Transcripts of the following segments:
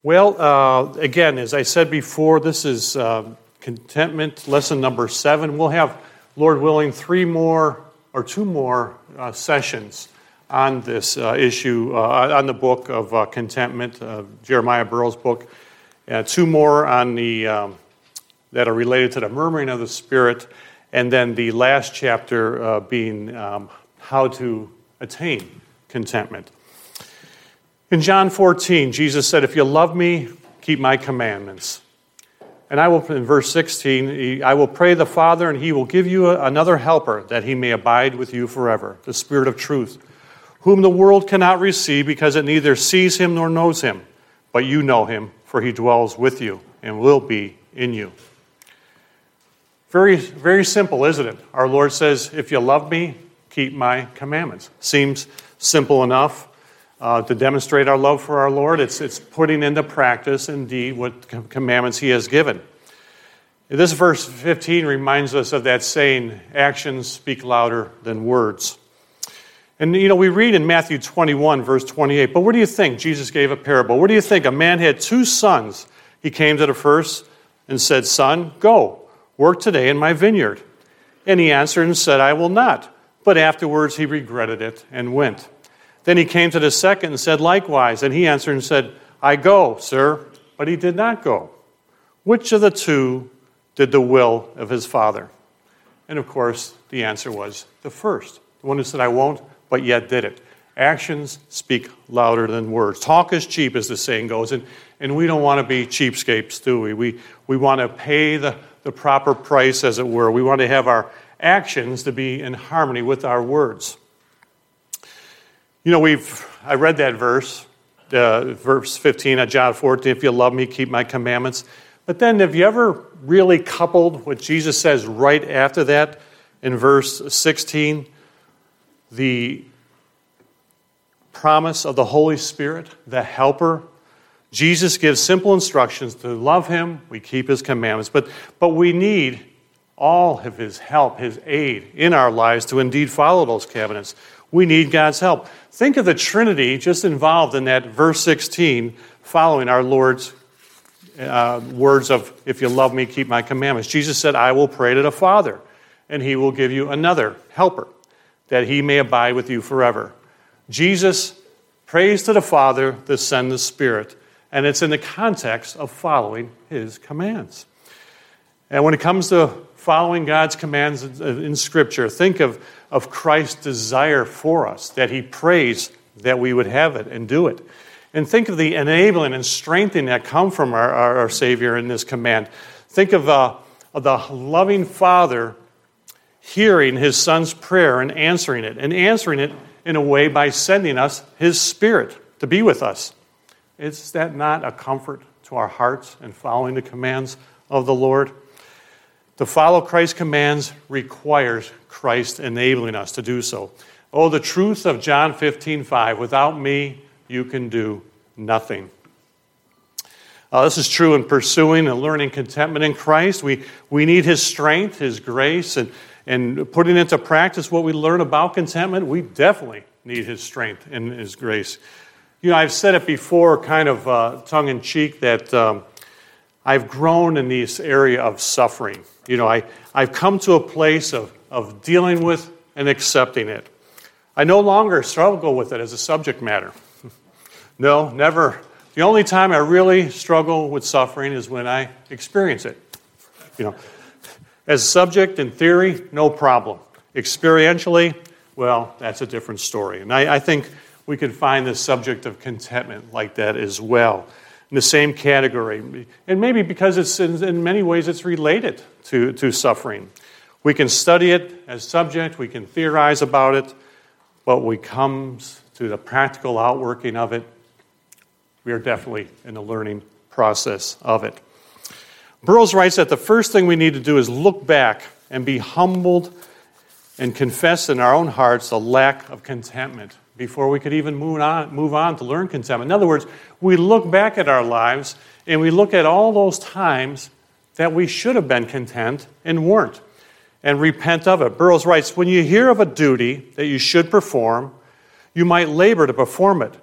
Well, again, as I said before, this is contentment, lesson number 7. We'll have, Lord willing, 2 more sessions on this issue, on the book of contentment, Jeremiah Burroughs' book. 2 more on the that are related to the murmuring of the Spirit, and then the last chapter being how to attain contentment. In John 14, Jesus said, "If you love me, keep my commandments." And I will, in verse 16, I will pray the Father, and he will give you another helper, that he may abide with you forever, the Spirit of truth, whom the world cannot receive, because it neither sees him nor knows him. But you know him, for he dwells with you and will be in you. Very, very simple, isn't it? Our Lord says, if you love me, keep my commandments. Seems simple enough. To demonstrate our love for our Lord, it's putting into practice, indeed, what commandments he has given. This verse 15 reminds us of that saying, actions speak louder than words. And, we read in Matthew 21, verse 28, but what do you think? Jesus gave a parable. What do you think? A man had 2 sons. He came to the first and said, "Son, go, work today in my vineyard." And he answered and said, "I will not." But afterwards he regretted it and went. Then he came to the second and said likewise, and he answered and said, "I go, sir," but he did not go. Which of the 2 did the will of his father? And of course, the answer was the first, the one who said, "I won't," but yet did it. Actions speak louder than words. Talk is cheap, as the saying goes, and we don't want to be cheapskates, do we? We want to pay the proper price, as it were. We want to have our actions to be in harmony with our words. I read that verse 15 of John 14, if you love me, keep my commandments. But then have you ever really coupled what Jesus says right after that in verse 16, the promise of the Holy Spirit, the helper? Jesus gives simple instructions to love him, we keep his commandments, but we need all of his help, his aid in our lives to indeed follow those commandments. We need God's help. Think of the Trinity just involved in that verse 16, following our Lord's words of, if you love me, keep my commandments. Jesus said, I will pray to the Father, and he will give you another helper, that he may abide with you forever. Jesus prays to the Father to send the Spirit, and it's in the context of following his commands. And when it comes to following God's commands in Scripture, think of Christ's desire for us, that he prays that we would have it and do it. And think of the enabling and strengthening that come from our Savior in this command. Think of the loving Father hearing his Son's prayer and answering it in a way by sending us his Spirit to be with us. Is that not a comfort to our hearts in following the commands of the Lord? To follow Christ's commands requires Christ enabling us to do so. Oh, the truth of John 15:5, without me, you can do nothing. This is true in pursuing and learning contentment in Christ. We need his strength, his grace, and putting into practice what we learn about contentment. We definitely need his strength and his grace. I've said it before, kind of tongue-in-cheek, that I've grown in this area of suffering. I've come to a place of dealing with and accepting it. I no longer struggle with it as a subject matter. No, never. The only time I really struggle with suffering is when I experience it. As a subject in theory, no problem. Experientially, well, that's a different story. And I think we can find the subject of contentment like that as well, in the same category. And maybe because it's in many ways it's related to suffering. We can study it as subject, we can theorize about it, but when it comes to the practical outworking of it, we are definitely in the learning process of it. Burroughs writes that the first thing we need to do is look back and be humbled and confess in our own hearts the lack of contentment before we could even move on to learn contentment. In other words, we look back at our lives and we look at all those times that we should have been content and weren't, and repent of it. Burroughs writes, when you hear of a duty that you should perform, you might labor to perform it,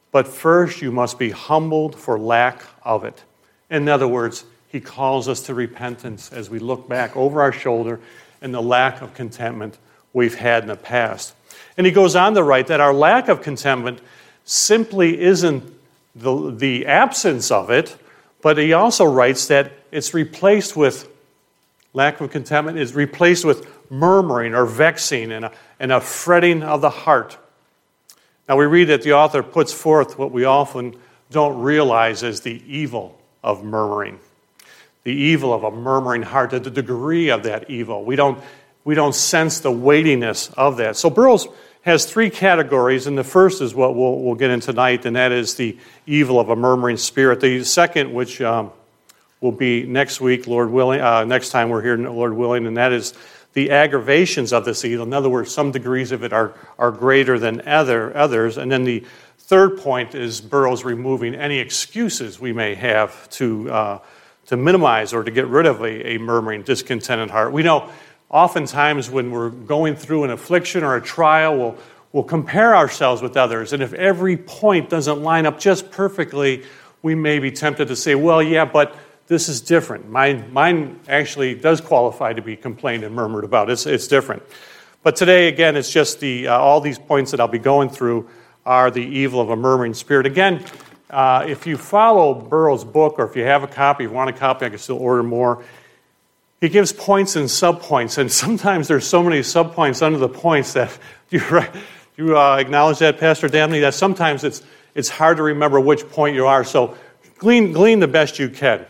but first you must be humbled for lack of it. In other words, he calls us to repentance as we look back over our shoulder and the lack of contentment we've had in the past. And he goes on to write that our lack of contentment simply isn't the absence of it, but he also writes that it's replaced with, lack of contentment is replaced with murmuring or vexing and a fretting of the heart. Now we read that the author puts forth what we often don't realize as the evil of murmuring. The evil of a murmuring heart, the degree of that evil. We don't sense the weightiness of that. So Burroughs has three categories, and the first is what we'll get in tonight, and that is the evil of a murmuring spirit. The second, which will be next week, Lord willing, next time we're here, Lord willing, and that is the aggravations of this evil. In other words, some degrees of it are greater than others. And then the third point is Burroughs removing any excuses we may have to minimize or to get rid of a murmuring, discontented heart. We know oftentimes when we're going through an affliction or a trial, we'll compare ourselves with others. And if every point doesn't line up just perfectly, we may be tempted to say, well, yeah, but this is different. Mine actually does qualify to be complained and murmured about. It's different. But today, again, it's just all these points that I'll be going through are the evil of a murmuring spirit. Again, if you follow Burroughs' book, or if you have a copy, if you want a copy, I can still order more. He gives points and subpoints, and sometimes there's so many subpoints under the points that you acknowledge that, Pastor Dabney, that sometimes it's hard to remember which point you are. So glean the best you can.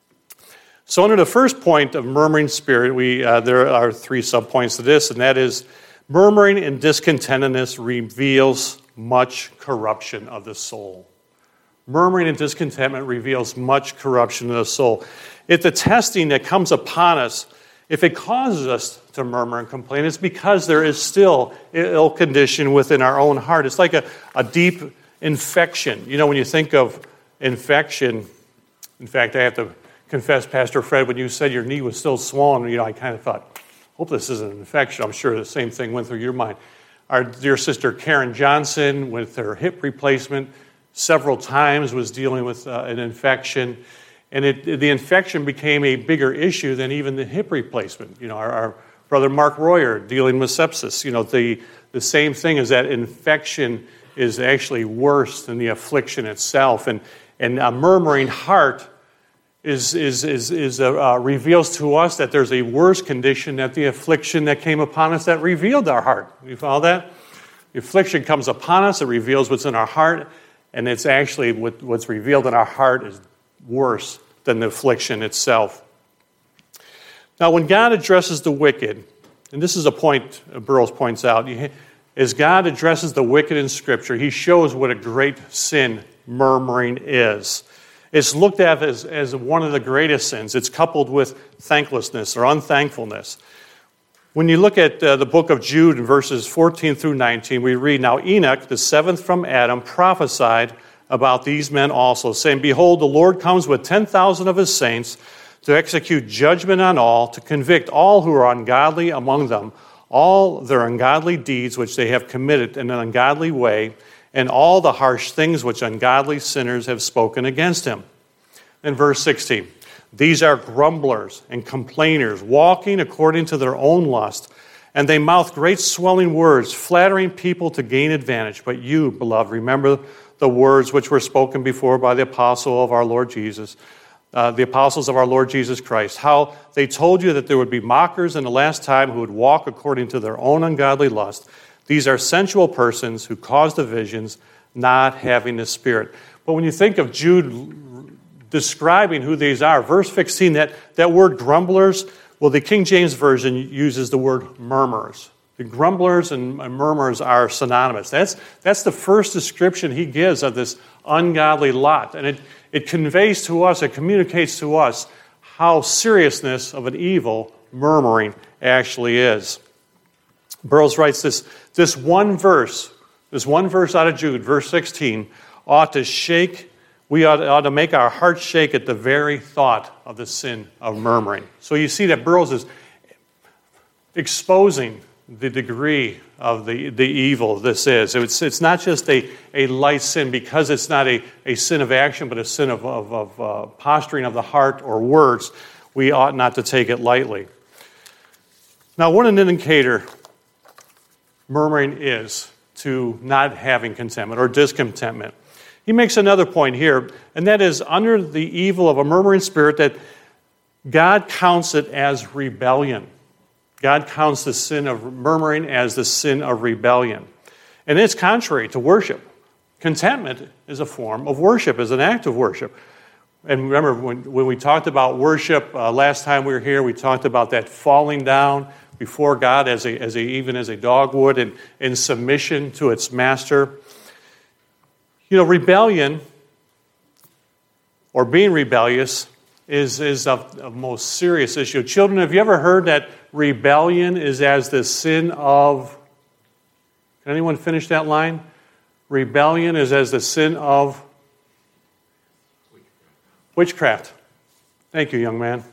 So under the first point of murmuring spirit, there are three subpoints to this, and that is murmuring and discontentedness reveals much corruption of the soul. Murmuring and discontentment reveals much corruption of the soul. If the testing that comes upon us, if it causes us to murmur and complain, it's because there is still ill condition within our own heart. It's like a deep infection. You know, when you think of infection, in fact, I have to confess, Pastor Fred, when you said your knee was still swollen, I kind of thought, hope this isn't an infection. I'm sure the same thing went through your mind. Our dear sister Karen Johnson, with her hip replacement, several times was dealing with an infection. And the infection became a bigger issue than even the hip replacement. Our brother Mark Royer dealing with sepsis. The same thing is that infection is actually worse than the affliction itself. And a murmuring heart reveals to us that there's a worse condition than the affliction that came upon us that revealed our heart. You follow that? The affliction comes upon us, it reveals what's in our heart, and it's actually what's revealed in our heart is worse than the affliction itself. Now, when God addresses the wicked, and this is a point Burroughs points out, as God addresses the wicked in Scripture, he shows what a great sin murmuring is. It's looked at as one of the greatest sins. It's coupled with thanklessness or unthankfulness. When you look at the book of Jude, verses 14 through 19, we read, "Now Enoch, the seventh from Adam, prophesied about these men also, saying, Behold, the Lord comes with 10,000 of his saints to execute judgment on all, to convict all who are ungodly among them, all their ungodly deeds which they have committed in an ungodly way, and all the harsh things which ungodly sinners have spoken against him." In verse 16, "These are grumblers and complainers, walking according to their own lust, and they mouth great swelling words, flattering people to gain advantage. But you, beloved, remember the words which were spoken before by the apostles of our Lord Jesus Christ, how they told you that there would be mockers in the last time who would walk according to their own ungodly lust. These are sensual persons who cause divisions, not having the Spirit." But when you think of Jude describing who these are, verse 16, that word grumblers, well, the King James Version uses the word murmurers. The grumblers and murmurers are synonymous. That's the first description he gives of this ungodly lot. And it conveys to us, it communicates to us how seriousness of an evil murmuring actually is. Burroughs writes this one verse out of Jude, verse 16, ought to make our hearts shake at the very thought of the sin of murmuring. So you see that Burroughs is exposing the degree of the evil this is. It's not just a light sin because it's not a sin of action, but a sin of posturing of the heart or words. We ought not to take it lightly. Now, what an indicator murmuring is to not having contentment or discontentment. He makes another point here, and that is under the evil of a murmuring spirit that God counts it as rebellion. God counts the sin of murmuring as the sin of rebellion. And it's contrary to worship. Contentment is a form of worship, is an act of worship. And remember, when we talked about worship last time we were here, we talked about that falling down before God even as a dog would in submission to its master. You know, rebellion or being rebellious is a most serious issue. Children, have you ever heard that rebellion is as the sin of... Can anyone finish that line? Rebellion is as the sin of... Witchcraft. Thank you, young man.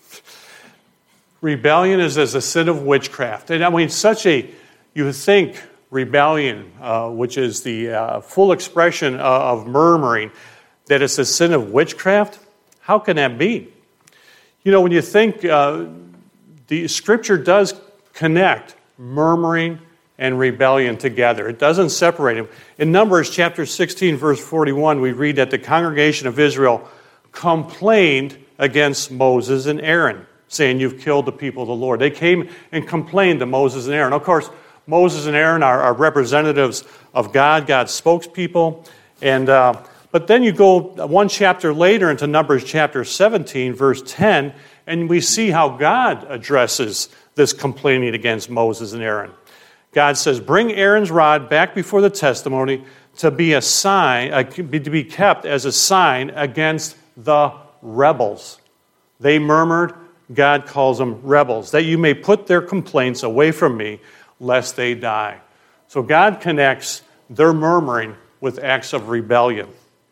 Rebellion is as a sin of witchcraft. And I mean, you think rebellion, which is the full expression of murmuring, that it's a sin of witchcraft? How can that be? You know, when you think, the Scripture does connect murmuring and rebellion together. It doesn't separate them. In Numbers chapter 16, verse 41, we read that the congregation of Israel complained against Moses and Aaron, saying, "You've killed the people of the Lord." They came and complained to Moses and Aaron. Of course, Moses and Aaron are representatives of God, God's spokespeople. But then you go one chapter later into Numbers chapter 17, verse 10, and we see how God addresses this complaining against Moses and Aaron. God says, "Bring Aaron's rod back before the testimony to be a sign, to be kept as a sign against the rebels." They murmured. God calls them rebels, "that you may put their complaints away from me, lest they die." So God connects their murmuring with acts of rebellion.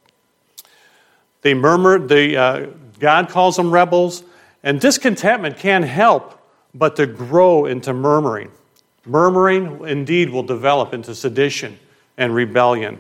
They murmured. God calls them rebels, and discontentment can't help but to grow into murmuring. Murmuring, indeed, will develop into sedition and rebellion.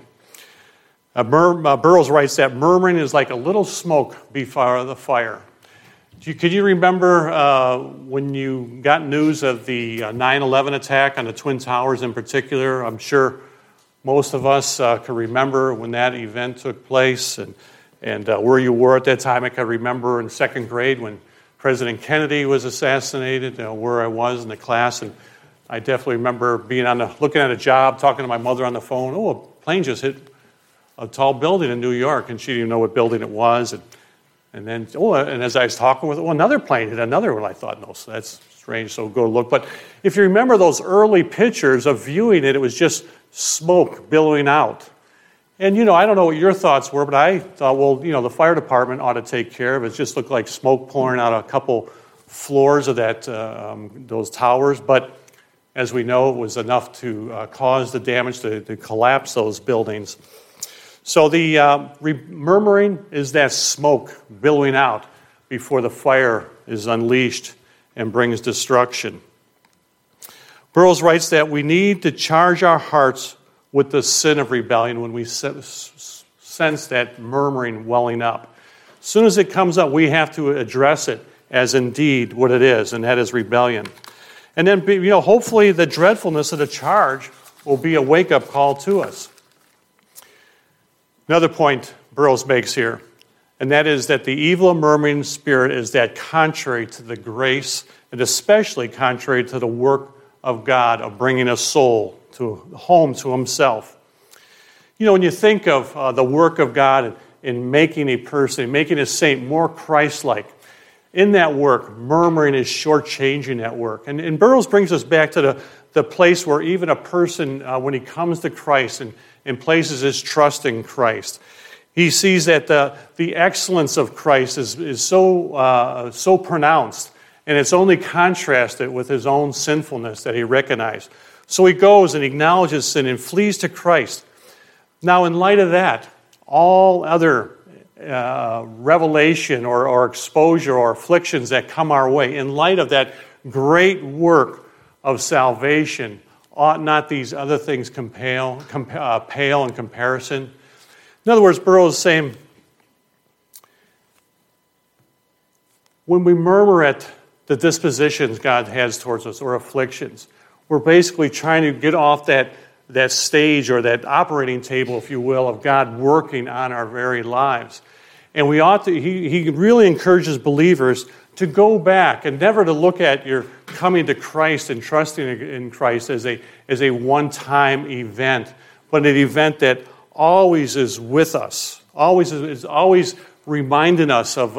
Burroughs writes that murmuring is like a little smoke before the fire. Can you remember when you got news of the 9/11 attack on the Twin Towers in particular? I'm sure most of us can remember when that event took place and where you were at that time. I can remember in second grade when President Kennedy was assassinated, where I was in the class. And I definitely remember being looking at a job, talking to my mother on the phone. "Oh, a plane just hit a tall building in New York," and she didn't even know what building it was. And then, and as I was talking with her, another plane hit another one. I thought, no, so that's strange, so go look. But if you remember those early pictures of viewing it, it was just smoke billowing out. And, I don't know what your thoughts were, but I thought, well, the fire department ought to take care of it. It just looked like smoke pouring out a couple floors of those towers. But as we know, it was enough to cause the damage to collapse those buildings. So the murmuring is that smoke billowing out before the fire is unleashed and brings destruction. Burroughs writes that we need to charge our hearts with the sin of rebellion when we sense that murmuring welling up. As soon as it comes up, we have to address it as indeed what it is, and that is rebellion. And then, hopefully the dreadfulness of the charge will be a wake-up call to us. Another point Burroughs makes here, and that is that the evil and murmuring spirit is that contrary to the grace, and especially contrary to the work of God of bringing a soul home to himself. When you think of the work of God in making a person, making a saint more Christ-like, in that work, murmuring is shortchanging that work. And Burroughs brings us back to the place where even a person, when he comes to Christ and places his trust in Christ, he sees that the excellence of Christ is so pronounced, and it's only contrasted with his own sinfulness that he recognized. So he goes and acknowledges sin and flees to Christ. Now, in light of that, all other revelation or exposure or afflictions that come our way, in light of that great work of salvation, ought not these other things pale in comparison? In other words, Burroughs is saying, when we murmur at the dispositions God has towards us or afflictions, we're basically trying to get off that stage or that operating table, if you will, of God working on our very lives. And we ought to, he really encourages believers to go back and never to look at your coming to Christ and trusting in Christ as a one-time event, but an event that always is with us, is always reminding us of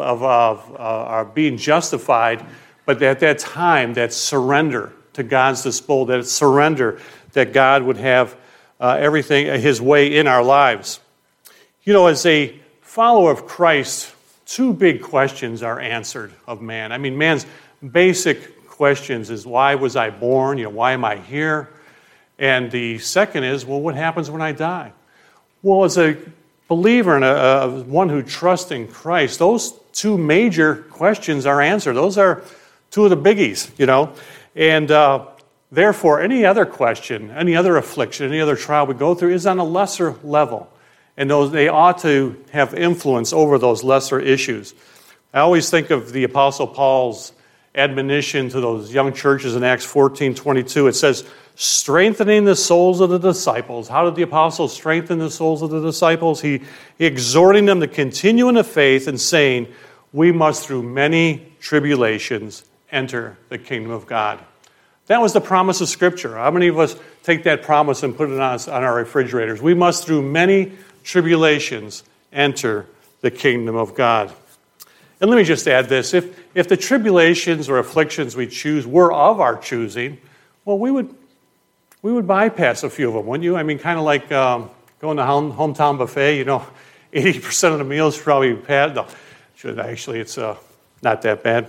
our being justified, but at that time, that surrender to God's disposal, that surrender that God would have everything His way in our lives. You know, as a follower of Christ, two big questions are answered of man. I mean, man's basic questions is, why was I born? You know, why am I here? And the second is, well, what happens when I die? Well, as a believer and one who trusts in Christ, those two major questions are answered. Those are two of the biggies, you know. And therefore, any other question, any other affliction, any other trial we go through is on a lesser level. And they ought to have influence over those lesser issues. I always think of the Apostle Paul's admonition to those young churches in Acts 14:22. It says, strengthening the souls of the disciples. How did the apostles strengthen the souls of the disciples? He exhorting them to continue in the faith and saying, we must through many tribulations enter the kingdom of God. That was the promise of Scripture. How many of us take that promise and put it on our refrigerators? We must through many tribulations enter the kingdom of God. And let me just add this. If the tribulations or afflictions we choose were of our choosing, well, we would bypass a few of them, wouldn't you? I mean, kind of like going to hometown buffet, you know, 80% of the meals probably bad. No, it's not that bad.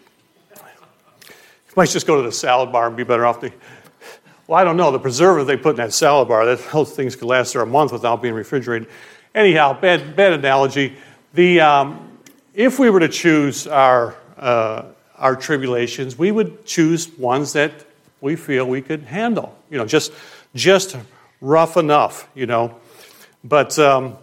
You might just go to the salad bar and be better off. Well, I don't know. The preservative they put in that salad bar, those things could last there a month without being refrigerated. Anyhow, bad analogy. If we were to choose our tribulations, we would choose ones that we feel we could handle. You know, just rough enough, you know. But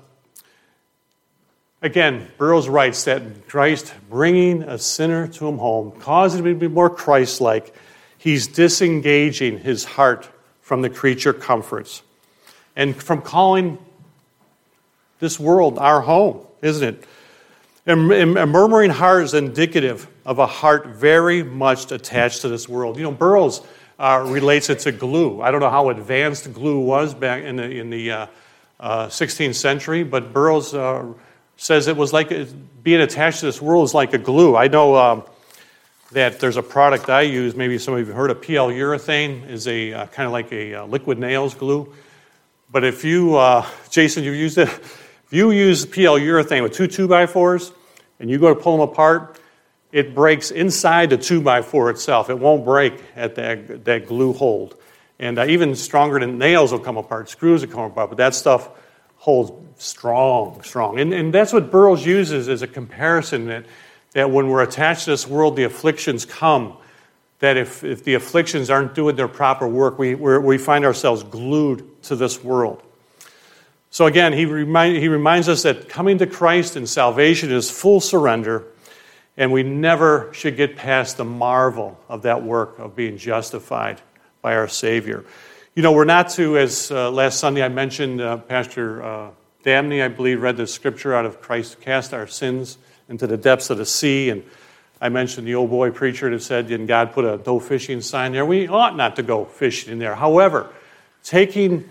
again, Burroughs writes that Christ bringing a sinner to him home, causing him to be more Christ-like, he's disengaging his heart from the creature comforts and from calling this world our home, isn't it? And a murmuring heart is indicative of a heart very much attached to this world. You know, Burroughs relates it to glue. I don't know how advanced glue was back in the 16th century, but Burroughs says it was like being attached to this world is like a glue. I know that there's a product I use, maybe some of you have heard of PL urethane, is a kind of like a liquid nails glue. But if you, Jason, you've used it, if you use PL urethane with two 2x4s and you go to pull them apart, it breaks inside the 2x4 itself. It won't break at that glue hold. And even stronger than nails will come apart, screws will come apart, but that stuff holds strong. And that's what Burroughs uses as a comparison that when we're attached to this world, the afflictions come, that if the afflictions aren't doing their proper work, we find ourselves glued to this world. So again, he reminds us that coming to Christ and salvation is full surrender, and we never should get past the marvel of that work of being justified by our Savior. You know, we're not to, as last Sunday I mentioned, Pastor Dabney, I believe, read the scripture out of Christ, cast our sins into the depths of the sea, and I mentioned the old boy preacher that said, didn't God put a no fishing sign there? We ought not to go fishing in there. However, taking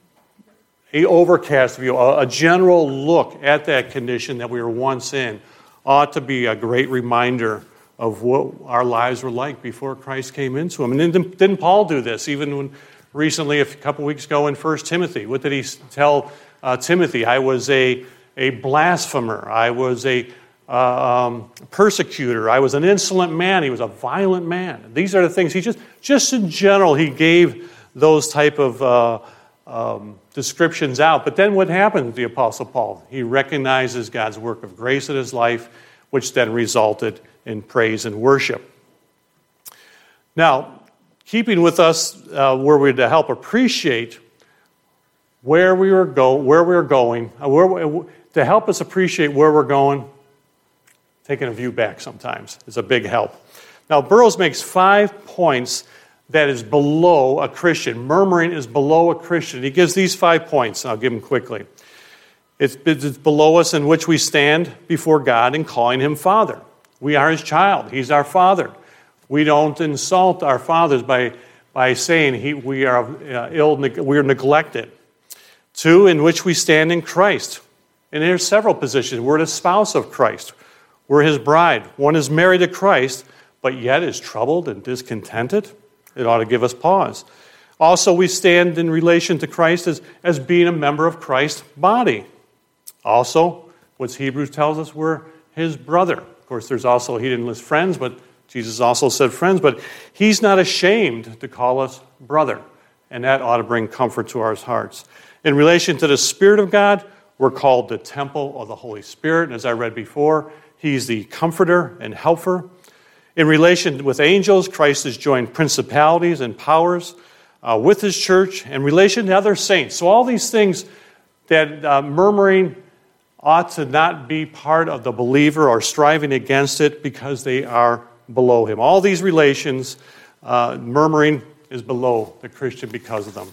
an overcast view, a general look at that condition that we were once in, ought to be a great reminder of what our lives were like before Christ came into them. And didn't Paul do this? Even when recently, a couple weeks ago in 1 Timothy, what did he tell Timothy? I was a blasphemer. I was a persecutor. I was an insolent man. He was a violent man. These are the things he just in general, he gave those type of descriptions out. But then what happened with the Apostle Paul? He recognizes God's work of grace in his life, which then resulted in praise and worship. Now, keeping with us where we're to help appreciate where we were going, to help us appreciate where we're going, taking a view back sometimes is a big help. Now, Burroughs makes 5 points that is below a Christian. Murmuring is below a Christian. He gives these 5 points, and I'll give them quickly. It's below us in which we stand before God in calling him Father. We are his child. He's our Father. We don't insult our fathers by saying we are neglected. 2, in which we stand in Christ. And there's several positions. We're the spouse of Christ. We're his bride. One is married to Christ, but yet is troubled and discontented. It ought to give us pause. Also, we stand in relation to Christ as being a member of Christ's body. Also, what Hebrews tells us, we're his brother. Of course, there's also, he didn't list friends, but Jesus also said friends, but he's not ashamed to call us brother, and that ought to bring comfort to our hearts. In relation to the Spirit of God, we're called the temple of the Holy Spirit, and as I read before, he's the comforter and helper. In relation with angels, Christ has joined principalities and powers with his church, in relation to other saints. So all these things that murmuring ought to not be part of the believer or striving against it because they are below him. All these relations, murmuring is below the Christian because of them.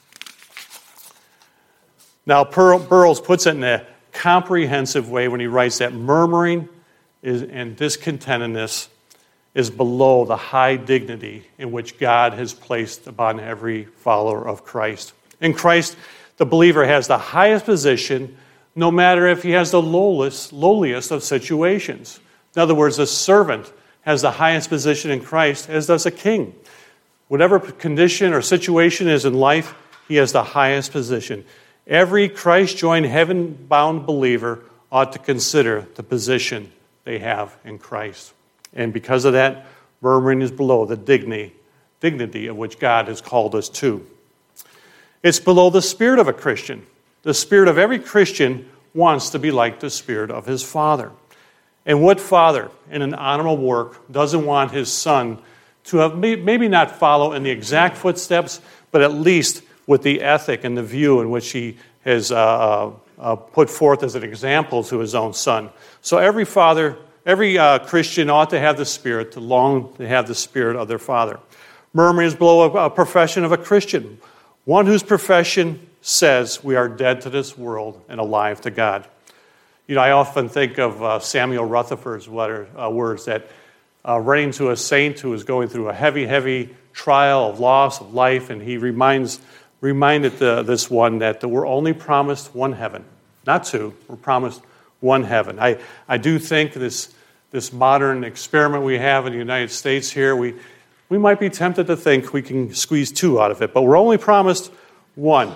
Now, Burroughs puts it in a comprehensive way when he writes that murmuring and discontentedness is below the high dignity in which God has placed upon every follower of Christ. In Christ, the believer has the highest position, no matter if he has the lowliest of situations. In other words, a servant has the highest position in Christ, as does a king. Whatever condition or situation is in life, he has the highest position. Every Christ-joined, heaven-bound believer ought to consider the position they have in Christ. And because of that, murmuring is below the dignity of which God has called us to. It's below the spirit of a Christian. The spirit of every Christian wants to be like the spirit of his father. And what father in an honorable work doesn't want his son to have maybe not follow in the exact footsteps, but at least with the ethic and the view in which he has put forth as an example to his own son. So every father, every Christian ought to have the spirit, to long to have the spirit of their father. Murmuring is below a profession of a Christian, one whose profession says we are dead to this world and alive to God. You know, I often think of Samuel Rutherford's words that writing to a saint who is going through a heavy trial of loss of life, and he reminded this one that we're only promised one heaven, not two. We're promised one heaven. I do think this modern experiment we have in the United States here, we might be tempted to think we can squeeze two out of it, but we're only promised one.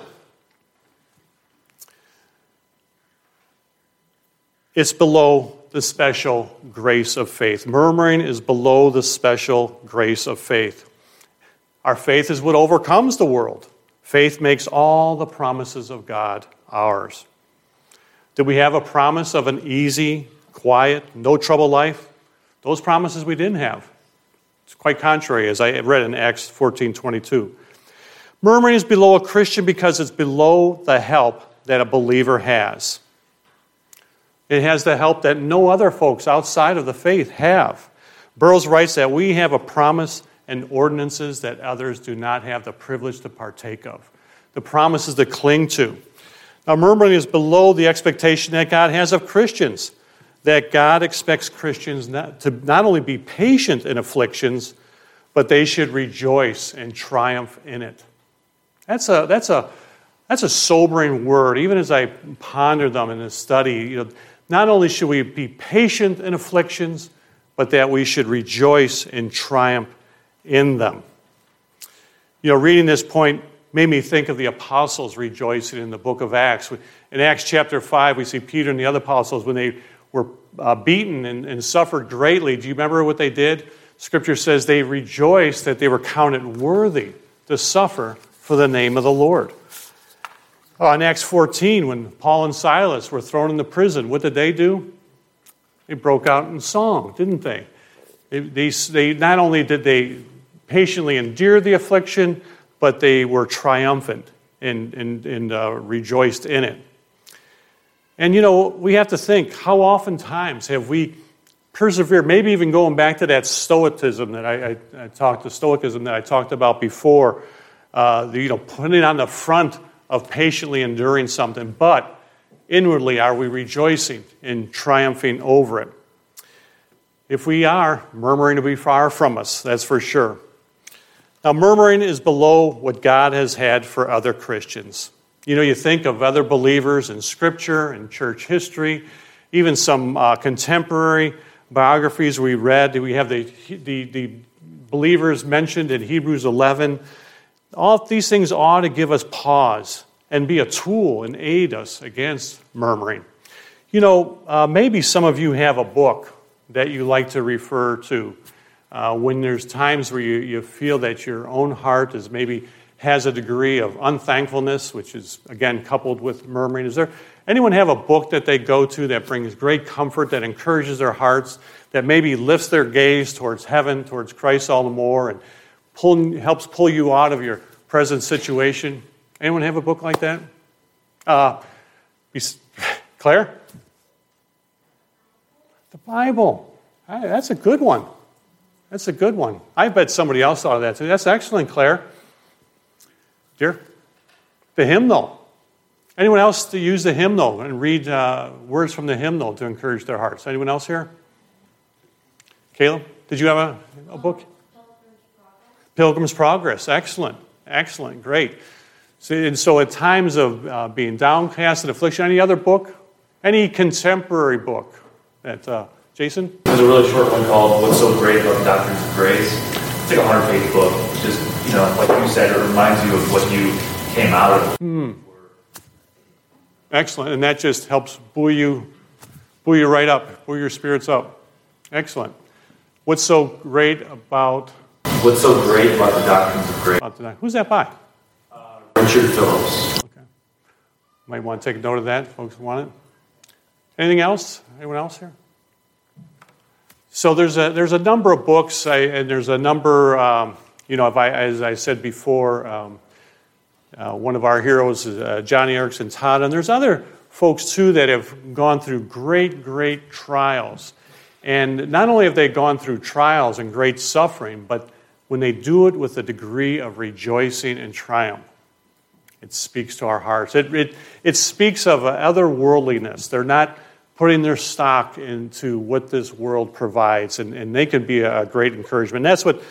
It's below the special grace of faith. Murmuring is below the special grace of faith. Our faith is what overcomes the world. Faith makes all the promises of God ours. Did we have a promise of an easy, quiet, no trouble life? Those promises we didn't have. It's quite contrary, as I read in Acts 14:22. Murmuring is below a Christian because it's below the help that a believer has. It has the help that no other folks outside of the faith have. Burroughs writes that we have a promise and ordinances that others do not have the privilege to partake of. The promises to cling to. Now, murmuring is below the expectation that God has of Christians, that God expects Christians to not only be patient in afflictions, but they should rejoice and triumph in it. That's a sobering word. Even as I ponder them in this study, not only should we be patient in afflictions, but that we should rejoice and triumph in them. Reading this point made me think of the apostles rejoicing in the book of Acts. In Acts chapter 5, we see Peter and the other apostles when they were beaten and suffered greatly. Do you remember what they did? Scripture says they rejoiced that they were counted worthy to suffer for the name of the Lord. In Acts 14, when Paul and Silas were thrown into prison, what did they do? They broke out in song, didn't they? They not only did they patiently endured the affliction, but they were triumphant and rejoiced in it. And, we have to think, how oftentimes have we persevered, maybe even going back to that stoicism that I talked about before, putting it on the front of patiently enduring something, but inwardly are we rejoicing and triumphing over it? If we are, murmuring will be far from us, that's for sure. Now, murmuring is below what God has had for other Christians. You think of other believers in Scripture and church history, even some contemporary biographies we read. We have the believers mentioned in Hebrews 11. All of these things ought to give us pause and be a tool and aid us against murmuring. Maybe some of you have a book that you like to refer to when there's times where you feel that your own heart is maybe has a degree of unthankfulness, which is, again, coupled with murmuring. Is there anyone have a book that they go to that brings great comfort, that encourages their hearts, that maybe lifts their gaze towards heaven, towards Christ all the more, and helps pull you out of your present situation? Anyone have a book like that? Claire? The Bible. That's a good one. That's a good one. I bet somebody else thought of that too. That's excellent, Claire. Dear? The hymnal. Anyone else to use the hymnal and read words from the hymnal to encourage their hearts? Anyone else here? Caleb, did you have a book? Pilgrim's Progress. Excellent. Excellent. Great. So at times of being downcast and affliction, any other book? Any contemporary book? Jason? There's a really short one called What's So Great About the Doctrines of Grace. It's like a 100-page book. Just, like you said, it reminds you of what you came out of. Excellent. And that just helps buoy you right up, buoy your spirits up. Excellent. What's so great about... What's so great about the Doctrines of Grace? Who's that by? Richard Phillips. Okay. Might want to take a note of that. Folks want it. Anything else? Anyone else here? So there's a number of books, and there's a number, as I said before, one of our heroes is Johnny Erickson Tada, and there's other folks too that have gone through great, great trials. And not only have they gone through trials and great suffering, but when they do it with a degree of rejoicing and triumph, it speaks to our hearts. It speaks of otherworldliness. They're not putting their stock into what this world provides, and they can be a great encouragement. And that's what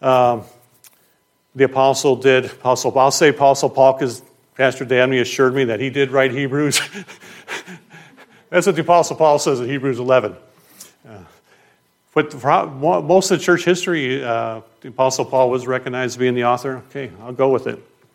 the apostle did. I'll say Apostle Paul because Pastor Danny assured me that he did write Hebrews. That's what the Apostle Paul says in Hebrews 11. But most of the church history, the Apostle Paul was recognized as being the author. Okay, I'll go with it.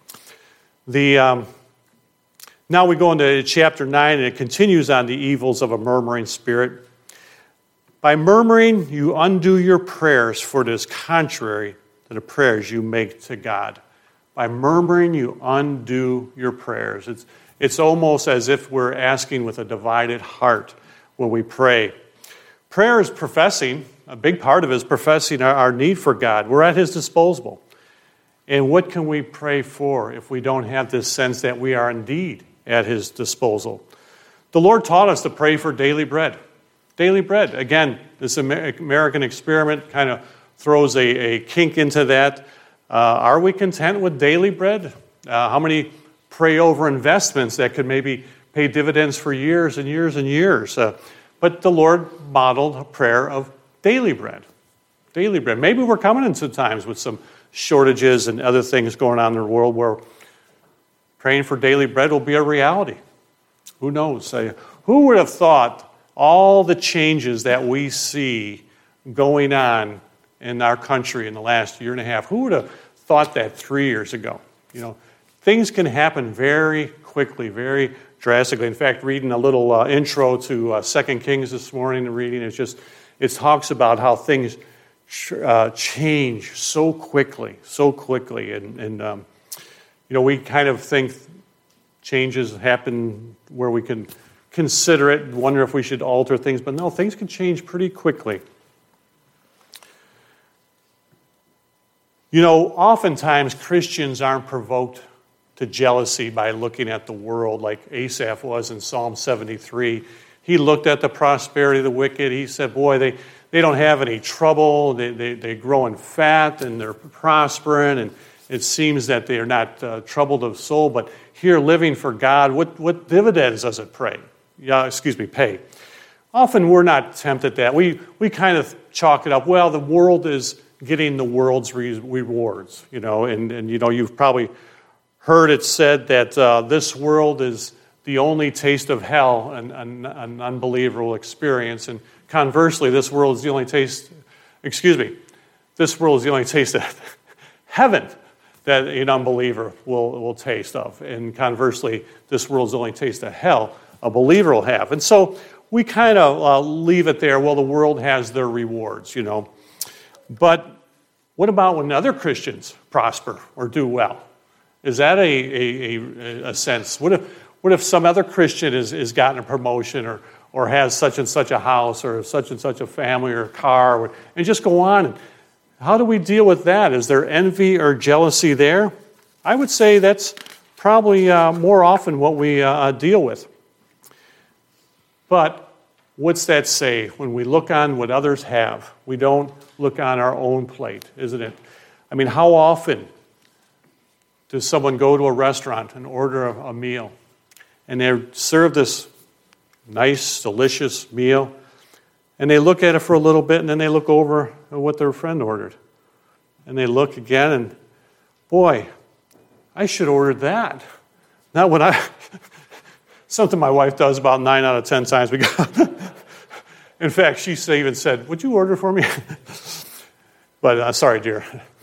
Now we go into chapter 9, and it continues on the evils of a murmuring spirit. By murmuring, you undo your prayers, for it is contrary to the prayers you make to God. By murmuring, you undo your prayers. It's almost as if we're asking with a divided heart when we pray. Prayer is professing, a big part of it is professing our need for God. We're at His disposal. And what can we pray for if we don't have this sense that we are indeed at His disposal? The Lord taught us to pray for daily bread. Daily bread. Again, this American experiment kind of throws a kink into that. Are we content with daily bread? How many pray over investments that could maybe pay dividends for years and years and years? But the Lord modeled a prayer of daily bread. Daily bread. Maybe we're coming into times with some shortages and other things going on in the world where praying for daily bread will be a reality. Who knows? Who would have thought all the changes that we see going on in our country in the last year and a half? Who would have thought that 3 years ago? Things can happen very quickly, very drastically. In fact, reading a little intro to 2 Kings this morning, the reading it talks about how things change so quickly, and we kind of think changes happen where we can consider it and wonder if we should alter things, but no, things can change pretty quickly. Oftentimes Christians aren't provoked to jealousy by looking at the world like Asaph was in Psalm 73. He looked at the prosperity of the wicked. He said, boy, they don't have any trouble. They're growing fat and they're prospering, and it seems that they are not troubled of soul. But here, living for God, what dividends does it pay? Often we're not tempted that. We kind of chalk it up. Well, the world is getting the world's rewards, and you've probably heard it said that this world is the only taste of hell an unbeliever will experience, and conversely, this world is the only taste of heaven that an unbeliever will taste of, and conversely, this world's the only taste of hell a believer will have. And so we kind of leave it there. Well, the world has their rewards, But what about when other Christians prosper or do well? Is that a sense? What if some other Christian has gotten a promotion or has such and such a house or such and such a family or a car, and just go on? How do we deal with that? Is there envy or jealousy there? I would say that's probably more often what we deal with. But what's that say? When we look on what others have, we don't look on our own plate, isn't it? I mean, how often does someone go to a restaurant and order a meal, and they're served this nice, delicious meal, and they look at it for a little bit, and then they look over at what their friend ordered, and they look again, and boy, I should order that. Not when something my wife does about 9 out of 10 times we go. In fact, she even said, "Would you order for me?" But sorry, dear.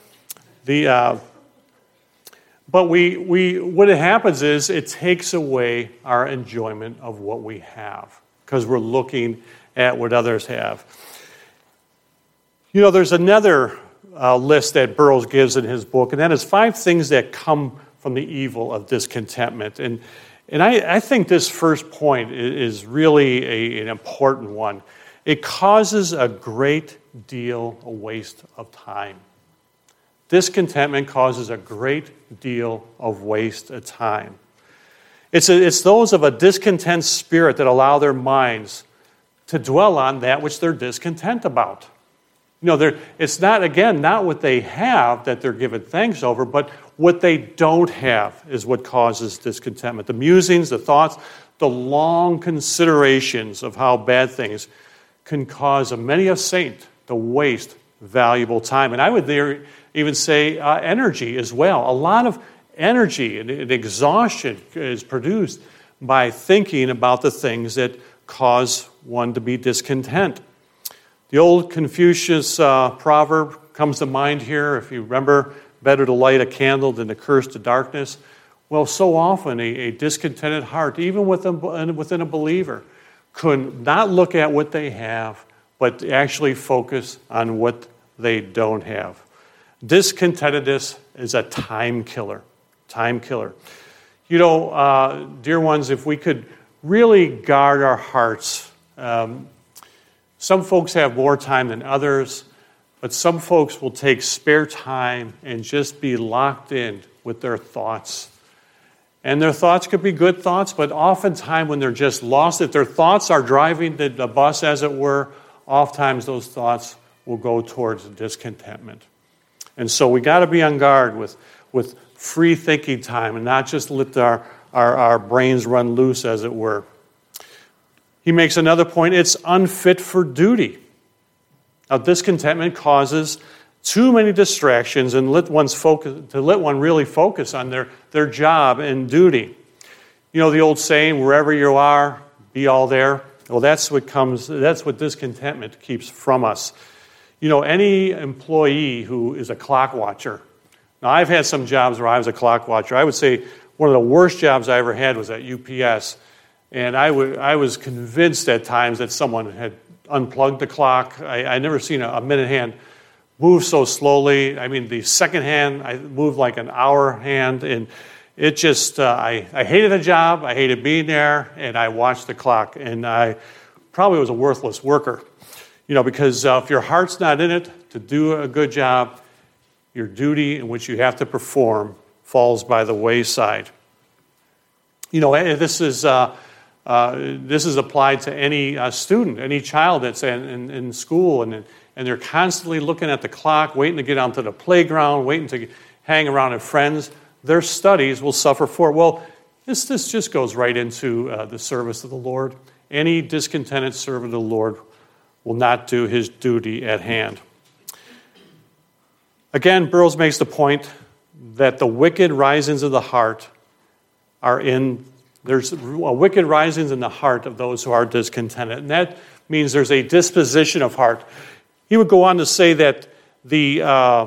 But what happens is it takes away our enjoyment of what we have because we're looking at what others have. There's another list that Burroughs gives in his book, and that is 5 things that come from the evil of discontentment. And I think this first point is really an important one. It causes a great deal of waste of time. Discontentment causes a great deal of waste of time. It's those of a discontent spirit that allow their minds to dwell on that which they're discontent about. It's not what they have that they're giving thanks over, but what they don't have is what causes discontentment. The musings, the thoughts, the long considerations of how bad things can cause many a saint to waste valuable time. And I would even say energy as well. A lot of energy and exhaustion is produced by thinking about the things that cause one to be discontent. The old Confucius proverb comes to mind here. If you remember, better to light a candle than to curse the darkness. Well, so often a discontented heart, even within a believer, could not look at what they have, but actually focus on what they don't have. Discontentedness is a time killer. Time killer. Dear ones, if we could really guard our hearts, some folks have more time than others, but some folks will take spare time and just be locked in with their thoughts. And their thoughts could be good thoughts, but oftentimes when they're just lost, if their thoughts are driving the bus, as it were, oftentimes those thoughts will go towards discontentment. And so we got to be on guard with free thinking time and not just let our brains run loose, as it were. He makes another point, it's unfit for duty. Now, discontentment causes too many distractions and let one really focus on their job and duty. The old saying, wherever you are, be all there. Well, that's what discontentment keeps from us. Any employee who is a clock watcher. Now, I've had some jobs where I was a clock watcher. I would say one of the worst jobs I ever had was at UPS. And I was convinced at times that someone had unplugged the clock. I never seen a minute hand move so slowly. I mean, the second hand, I moved like an hour hand. And it just, I hated the job. I hated being there. And I watched the clock. And I probably was a worthless worker. Because if your heart's not in it to do a good job, your duty in which you have to perform falls by the wayside. This is applied to any student, any child that's in school, and they're constantly looking at the clock, waiting to get onto the playground, waiting to hang around with friends. Their studies will suffer for it. Well, this just goes right into the service of the Lord. Any discontented servant of the Lord will not do his duty at hand. Again, Burroughs makes the point that the wicked risings of the heart there's wicked risings in the heart of those who are discontented. And that means there's a disposition of heart. He would go on to say that the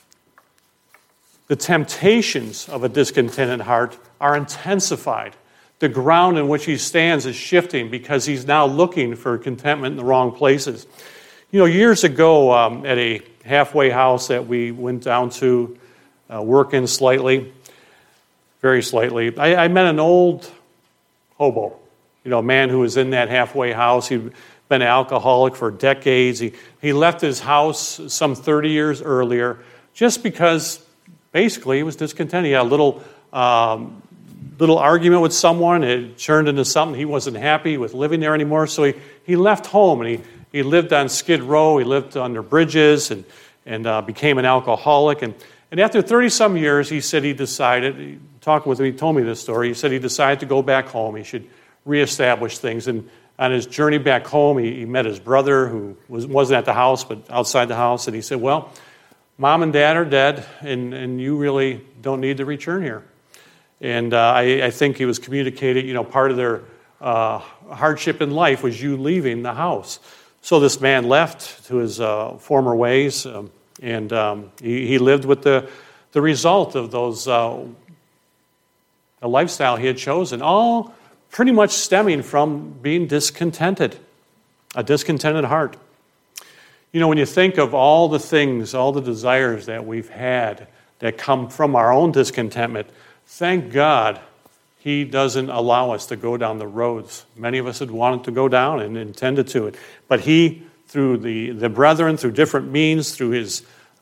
temptations of a discontented heart are intensified. The ground in which he stands is shifting because he's now looking for contentment in the wrong places. Years ago at a halfway house that we went down to work in very slightly, I met an old hobo, a man who was in that halfway house. He'd been an alcoholic for decades. He left his house some 30 years earlier just because basically he was discontented. He had a little argument with someone. It turned into something. He wasn't happy with living there anymore, so he left home, and he lived on Skid Row. He lived under bridges and became an alcoholic. And after 30-some years, he said he told me this story. He said he decided to go back home. He should reestablish things. And on his journey back home, he met his brother, who wasn't at the house, but outside the house. And he said, well, Mom and Dad are dead, and you really don't need to return here. And I think he was communicating, part of their hardship in life was you leaving the house. So this man left to his former ways, and he lived with the result of those a lifestyle he had chosen, all pretty much stemming from being discontented, a discontented heart. When you think of all the things, all the desires that we've had that come from our own discontentment, thank God he doesn't allow us to go down the roads many of us had wanted to go down and intended to it. But he, through the brethren, through different means, through his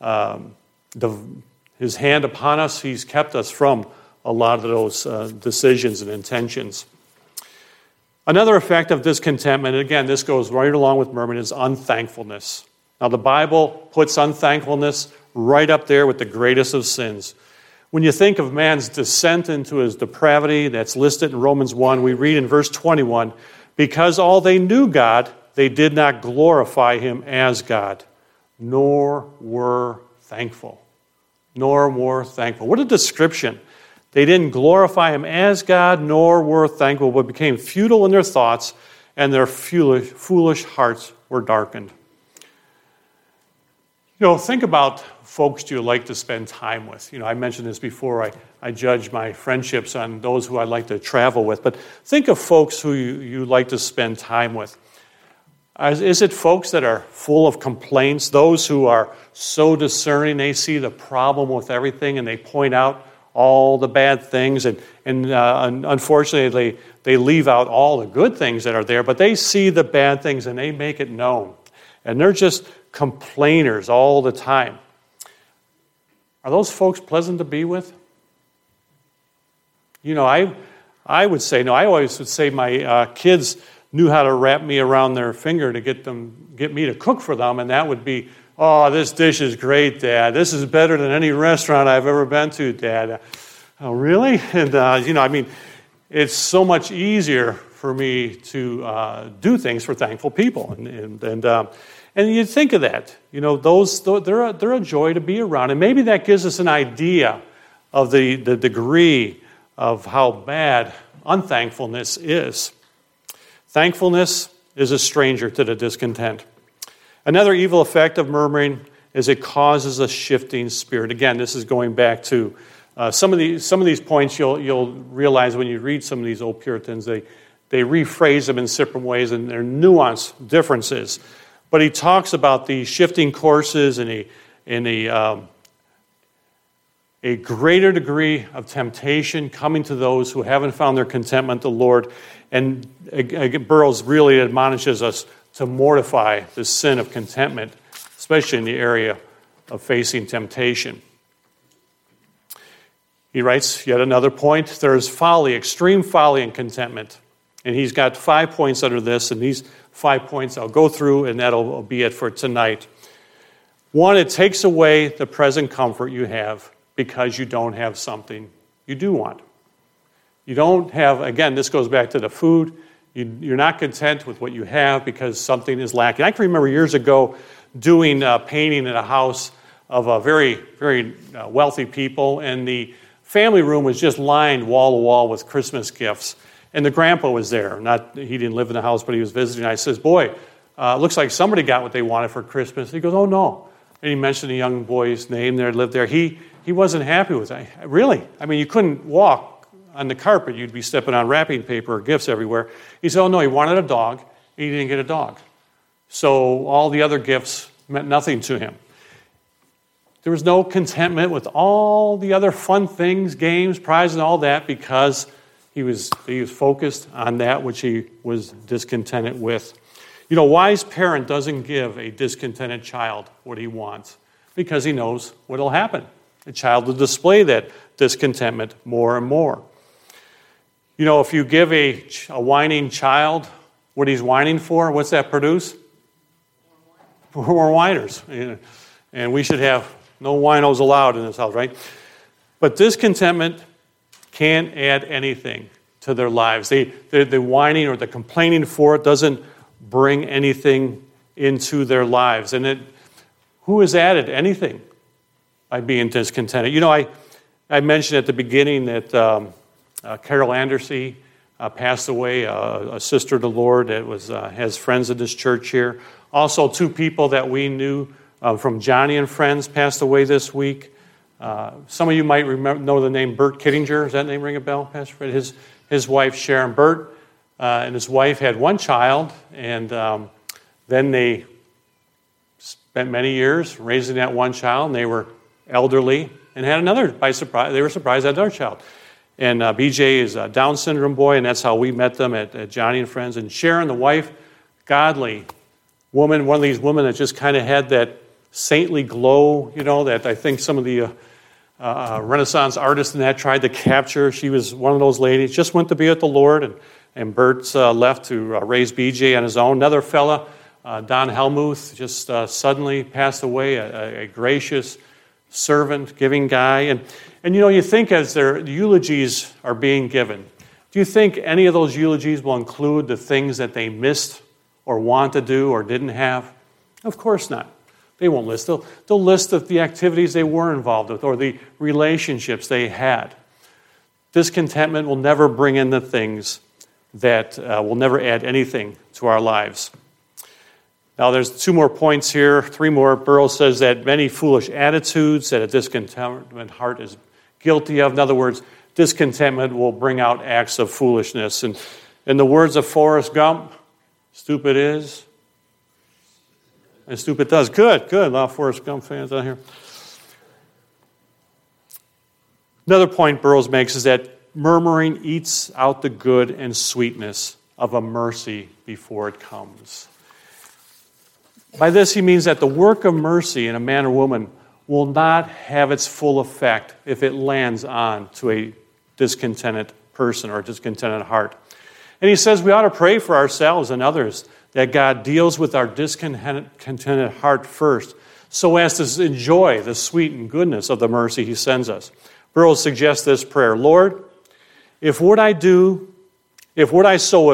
hand upon us, he's kept us from a lot of those decisions and intentions. Another effect of discontentment, again, this goes right along with murmuring, is unthankfulness. Now, the Bible puts unthankfulness right up there with the greatest of sins. When you think of man's descent into his depravity that's listed in Romans 1, we read in verse 21, because all they knew God, they did not glorify him as God, nor were thankful. Nor were thankful. What a description. They didn't glorify him as God, nor were thankful, but became futile in their thoughts, and their foolish hearts were darkened. Think about folks you like to spend time with. I mentioned this before. I judge my friendships on those who I like to travel with. But think of folks who you like to spend time with. Is it folks that are full of complaints, those who are so discerning, they see the problem with everything and they point out all the bad things, and unfortunately they leave out all the good things that are there, but they see the bad things and they make it known. And they're just complainers all the time. Are those folks pleasant to be with? I would say no. I always would say my kids knew how to wrap me around their finger to get me to cook for them, and that would be, oh, this dish is great, Dad. This is better than any restaurant I've ever been to, Dad. Oh, really? And it's so much easier for me to do things for thankful people, and you think of that. They're a joy to be around, and maybe that gives us an idea of the degree of how bad unthankfulness is. Thankfulness is a stranger to the discontent. Another evil effect of murmuring is it causes a shifting spirit. Again, this is going back to some of these points. You'll realize when you read some of these old Puritans, they rephrase them in different ways, and they're nuanced differences. But he talks about the shifting courses and a greater degree of temptation coming to those who haven't found their contentment in the Lord. And Burroughs really admonishes us to mortify the sin of contentment, especially in the area of facing temptation. He writes yet another point. There is folly, extreme folly and contentment. And he's got 5 points under this, and these 5 points I'll go through, and that'll be it for tonight. 1, it takes away the present comfort you have because you don't have something you do want. You don't have, again, this goes back to the food. You're not content with what you have because something is lacking. I can remember years ago doing painting in a house of very, very wealthy people, and the family room was just lined wall to wall with Christmas gifts. And the grandpa was there. He didn't live in the house, but he was visiting. I says, boy, looks like somebody got what they wanted for Christmas. He goes, oh, no. And he mentioned a young boy's name there, lived there. He wasn't happy with it. Really? I mean, you couldn't walk on the carpet. You'd be stepping on wrapping paper or gifts everywhere. He said, oh, no, he wanted a dog. He didn't get a dog. So all the other gifts meant nothing to him. There was no contentment with all the other fun things, games, prizes, and all that because he was focused on that which he was discontented with. You know, a wise parent doesn't give a discontented child what he wants because he knows what will happen. The child will display that discontentment more and more. You know, if you give a whining child what he's whining for, what's that produce? More whiners. And we should have no winos allowed in this house, right? But discontentment can't add anything to their lives. The whining or the complaining for it doesn't bring anything into their lives. And who has added anything by being discontented? You know, I mentioned at the beginning that Carol Andersey passed away, a sister of the Lord that has friends in this church here. Also, 2 people that we knew from Johnny and Friends passed away this week. Some of you might know the name Bert Kittinger. Does that name ring a bell, Pastor Fred? His wife, Sharon. Bert and his wife had 1 child, and then they spent many years raising that 1 child, and they were elderly and had another, by surprise. They were surprised at another child. And BJ is a Down syndrome boy, and that's how we met them at Johnny and Friends. And Sharon, the wife, godly woman, one of these women that just kind of had that saintly glow, you know, that I think some of the Renaissance artists in that tried to capture. She was one of those ladies, just went to be with the Lord, and Bert's left to raise BJ on his own. Another fella, Don Helmuth, just suddenly passed away, a gracious servant, giving guy. And you know, you think as their eulogies are being given, do you think any of those eulogies will include the things that they missed or want to do or didn't have? Of course not. They won't list. They'll list the activities they were involved with or the relationships they had. Discontentment will never bring in the things that will never add anything to our lives. Now, there's 2 more points here, 3 more. Burroughs says that many foolish attitudes that a discontented heart is guilty of. In other words, discontentment will bring out acts of foolishness. And in the words of Forrest Gump, stupid is, and stupid does. Good. A lot of Forrest Gump fans out here. Another point Burroughs makes is that murmuring eats out the good and sweetness of a mercy before it comes. By this, he means that the work of mercy in a man or woman will not have its full effect if it lands on to a discontented person or a discontented heart. And he says we ought to pray for ourselves and others that God deals with our discontented heart first so as to enjoy the sweet and goodness of the mercy he sends us. Burroughs suggests this prayer: Lord, Lord, if what I so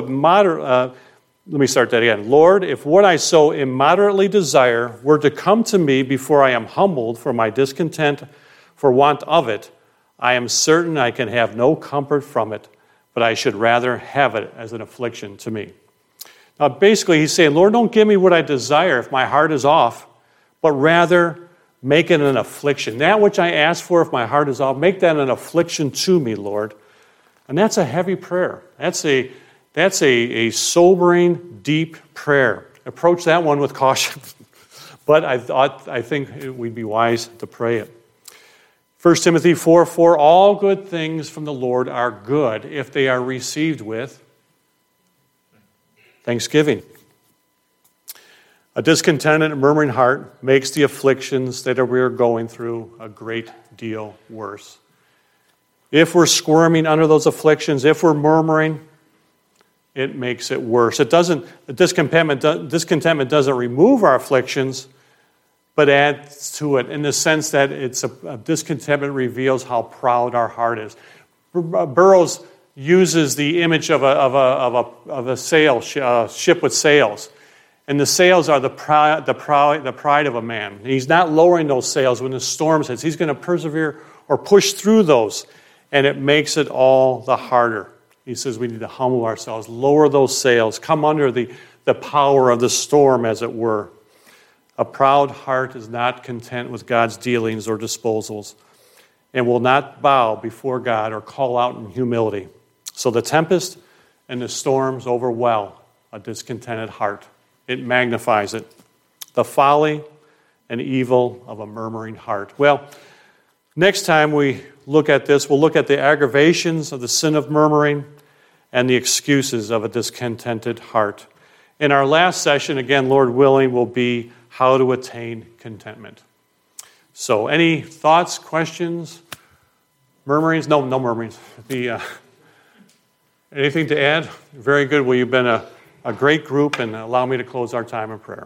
immoderately desire were to come to me before I am humbled for my discontent for want of it, I am certain I can have no comfort from it, but I should rather have it as an affliction to me. Now, basically, he's saying, Lord, don't give me what I desire if my heart is off, but rather make it an affliction. That which I ask for if my heart is off, make that an affliction to me, Lord. And that's a heavy prayer. That's a sobering, deep prayer. Approach that one with caution. But I think we'd be wise to pray it. 1 Timothy 4:4, all good things from the Lord are good if they are received with thanksgiving. A discontented and murmuring heart makes the afflictions that we are going through a great deal worse. if we're squirming under those afflictions, if we're murmuring, it makes it worse. Discontentment doesn't remove our afflictions, but adds to it in the sense that discontentment reveals how proud our heart is. Burroughs uses the image of a ship with sails. And the sails are the pride of a man. He's not lowering those sails when the storm hits. He's going to persevere or push through those, and it makes it all the harder. He says we need to humble ourselves, lower those sails, come under the power of the storm, as it were. A proud heart is not content with God's dealings or disposals and will not bow before God or call out in humility. So the tempest and the storms overwhelm a discontented heart. It magnifies it. The folly and evil of a murmuring heart. Well, next time we look at this, we'll look at the aggravations of the sin of murmuring and the excuses of a discontented heart. In our last session, again, Lord willing, will be how to attain contentment. So any thoughts, questions, murmurings? No murmurings. Anything to add? Very good. Well, you've been a great group, and allow me to close our time in prayer.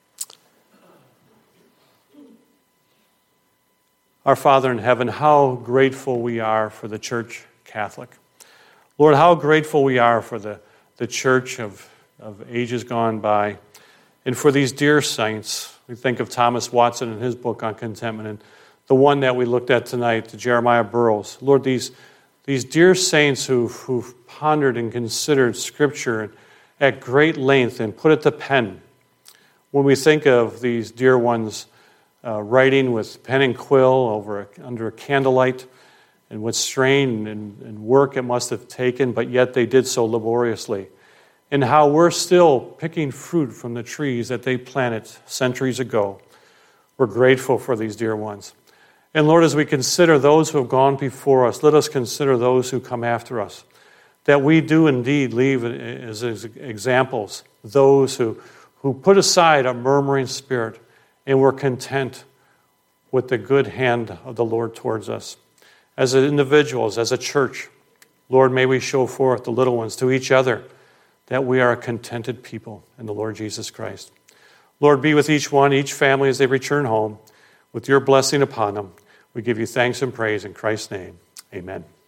Our Father in heaven, how grateful we are for the Church Catholic. Lord, how grateful we are for the church of ages gone by, and for these dear saints. We think of Thomas Watson and his book on contentment, and the one that we looked at tonight, Jeremiah Burroughs. Lord, these dear saints who've pondered and considered Scripture at great length and put it to pen. When we think of these dear ones writing with pen and quill under a candlelight, and what strain and work it must have taken, but yet they did so laboriously. And how we're still picking fruit from the trees that they planted centuries ago. We're grateful for these dear ones. And Lord, as we consider those who have gone before us, let us consider those who come after us, that we do indeed leave as examples those who put aside a murmuring spirit and were content with the good hand of the Lord towards us. As individuals, as a church, Lord, may we show forth the little ones to each other that we are a contented people in the Lord Jesus Christ. Lord, be with each one, each family as they return home, with your blessing upon them. We give you thanks and praise in Christ's name. Amen.